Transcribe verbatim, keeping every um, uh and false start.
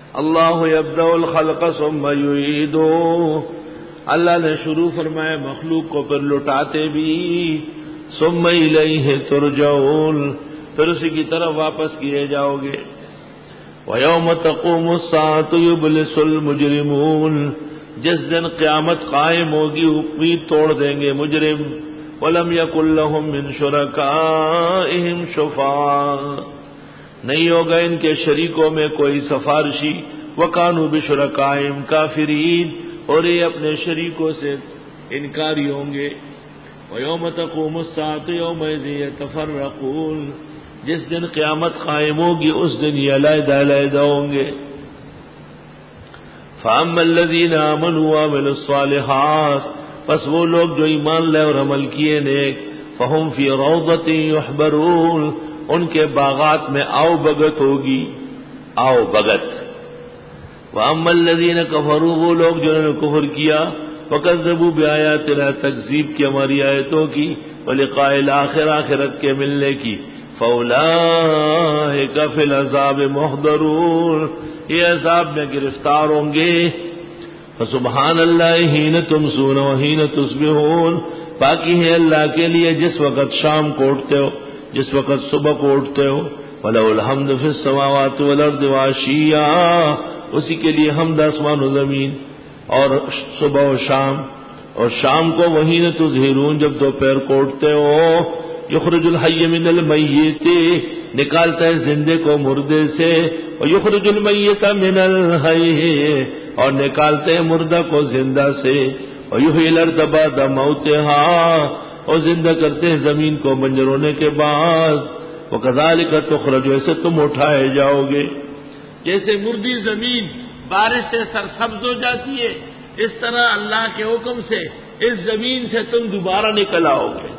اللہ یبدأ الخلق ثم یعیدہ، اللہ نے شروع فرمایا مخلوق کو پھر لٹاتے بھی، ثم الیہ ترجعون، پھر اسی کی طرف واپس کیے جاؤ گے۔ وَيَوْمَ تَقُومُ السَّاعَةُ يُبْلِسُ الْمُجْرِمُونَ، جس دن قیامت قائم ہوگی امید توڑ دیں گے مجرم۔ وَلَمْ يَكُنْ لَهُم مِّن شُرَكَائِهِمْ شُفَعَاءُ، نہیں ہوگا ان کے شریکوں میں کوئی سفارشی۔ وَكَانُوا بِشُرَكَائِهِمْ كَافِرِينَ، اور یہ اپنے شریکوں سے انکاری ہوں گے۔ وَيَوْمَ تَقُومُ السَّاعَةُ يَوْمَئِذٍ يَتَفَرَّقُونَ، جس دن قیامت قائم ہوگی اس دن یہ علیحدہ علیحدہ ہوں گے۔ فَأَمَّا الَّذِينَ آمَنُوا وَعَمِلُوا الصَّالِحَاتِ، پس وہ لوگ جو ایمان لے اور عمل کیے نیک، فَهُمْ فِي رَوْضَةٍ يُحْبَرُونَ، ان کے باغات میں آؤ بگت ہوگی، آؤ بگت۔ وَأَمَّا الَّذِينَ كَفَرُوا، وہ لوگ جنہوں نے کفر کیا، وَكَذَّبُوا بِآيَاتِنَا، تکذیب کی ہماری آیتوں کی، وَلِقَاءِ الْآخِرَةِ، آخرت کے ملنے کی، فَأُولَٰئِكَ فِي الْعَذَابِ مُحْضَرُونَ، یہ عذاب میں گرفتار ہوں گے۔ فَسُبْحَانَ اللَّهِ حِينَ تُمْسُونَ وَحِينَ تُصْبِحُونَ، پاکی ہے اللہ کے لیے جس وقت شام کو اٹھتے ہو، جس وقت صبح کو اٹھتے ہو۔ وَلَهُ الْحَمْدُ فِي السَّمَاوَاتِ وَالْأَرْضِ وَعَشِيًّا، اسی کے لیے حمد آسمان و زمین اور صبح و شام۔ اور شام کو وحین تظہرون، جب دوپہر کو اٹھتے ہو۔ یخرج الحی من المیت، نکالتا ہے زندے کو مردے سے، اور یخرج المیت من الحی، اور نکالتے ہیں مردہ کو زندہ سے، اور یحیی الارض بعد موتها، اور زندہ کرتے ہیں زمین کو بنجر ہونے کے بعد۔ وکذالک تخرج، ایسے تم اٹھائے جاؤ گے، جیسے مردی زمین بارش سے سرسبز ہو جاتی ہے، اس طرح اللہ کے حکم سے اس زمین سے تم دوبارہ نکل آؤ گے۔